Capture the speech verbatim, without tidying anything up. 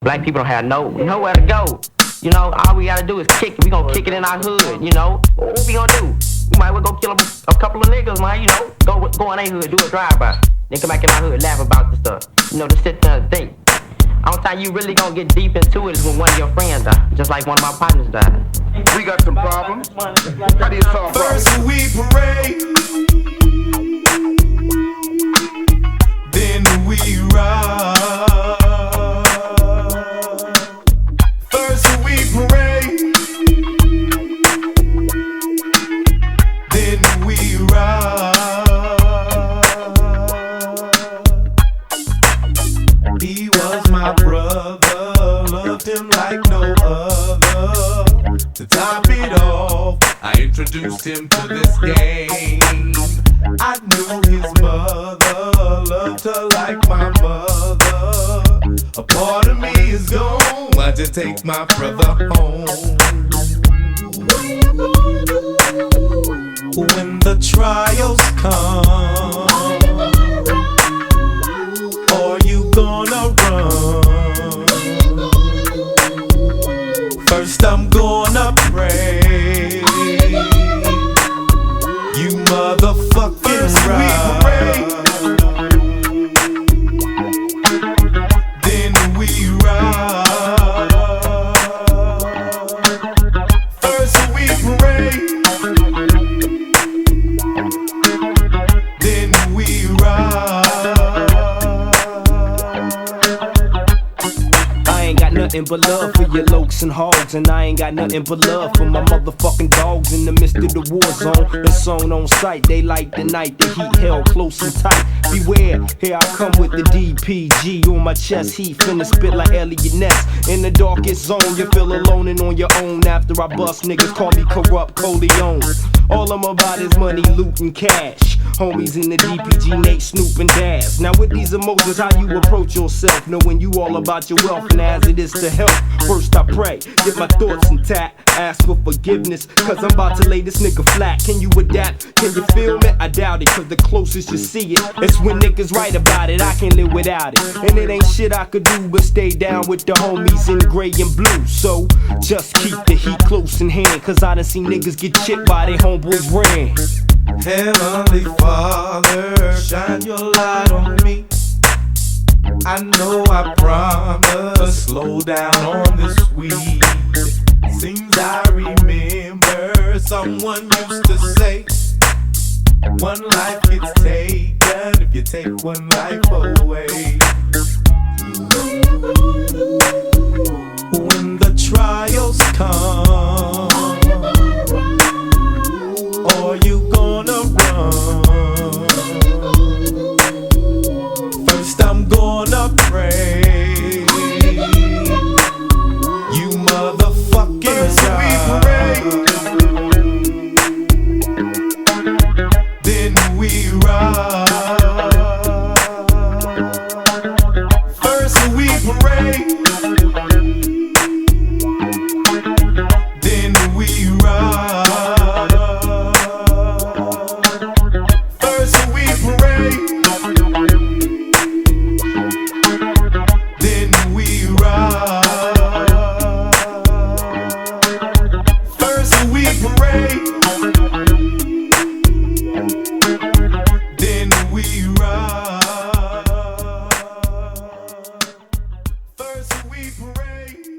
Black people don't have no nowhere to go. You know, all we gotta do is kick it. We gonna kick it in our hood, you know. What we gonna do? We might well go kill a, a couple of niggas, man, you know. Go go in their hood, do a drive-by. Then come back in our hood, laugh about the stuff. You know, to sit there and think. Only time you really gonna get deep into it is when one of your friends die. Just like one of my partners died. We got some problems. How do you solve problems? First we parade, then we ride. First we parade, then we ride. He was my brother, loved him like no other. To top it off, I introduced him to this game. I knew his mother, loved her like my mother. A part of me is gone, why'd you take my brother home? When the trials come, are you gonna run? First I'm gonna pray, you motherfucking ride. Then we ride. First we pray, then we ride. I ain't got nothing but love for your lokes and hogs, and I ain't got nothing but love for my motherfucking dogs in the midst of the war zone. It's on on sight, they like the night, the heat held close and tight. Beware, here I come with the D P G on my chest, heat finna spit like Elliot Ness. In the darkest zone, you feel alone and on your own. After I bust, niggas call me corrupt Coleon. All I'm about is money, loot, and cash. Homies in the D P G, Nate, Snoop, and Daz. Now with these emotions, how you approach yourself, knowing you all about your wealth and as it is to help. First I pray, get my thoughts intact, ask for forgiveness, cause I'm about to lay this nigga flat. Can you adapt? Can you feel me? I doubt it, cause the closest you see it, it's when niggas write about it. I can't live without it, and it ain't shit I could do but stay down with the homies in gray and blue. So just keep the heat close in hand, cause I done seen niggas get chipped by they homeboys ran. Heavenly Father, shine your light on me. I know I promised slow down on this weed. Seems I remember someone used to say, one life gets taken if you take one life away. When the trials come, are you gonna run? First I'm gonna pray, you motherfucking ride. Then we ride. First we pray, then we ride. First we pray, then we ride. First we pray, then we ride. First we pray.